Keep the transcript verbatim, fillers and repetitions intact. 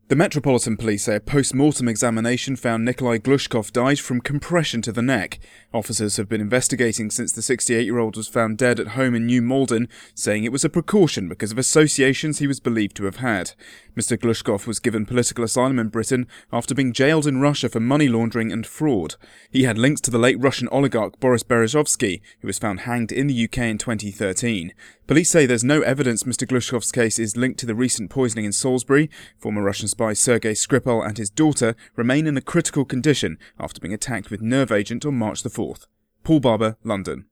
The Metropolitan Police say a post-mortem examination found Nikolai Glushkov died from compression to the neck. Officers have been investigating since the sixty-eight-year-old was found dead at home in New Malden, saying it was a precaution because of associations he was believed to have had. Mister Glushkov was given political asylum in Britain after being jailed in Russia for money laundering and fraud. He had links to the late Russian oligarch Boris Berezovsky, who was found hanged in the U K in twenty thirteen. Police say there's no evidence Mister Glushkov's case is linked to the recent poisoning in Salisbury. Former Russian spy Sergei Skripal and his daughter remain in a critical condition after being attacked with nerve agent on March the fourth. Paul Barber, London.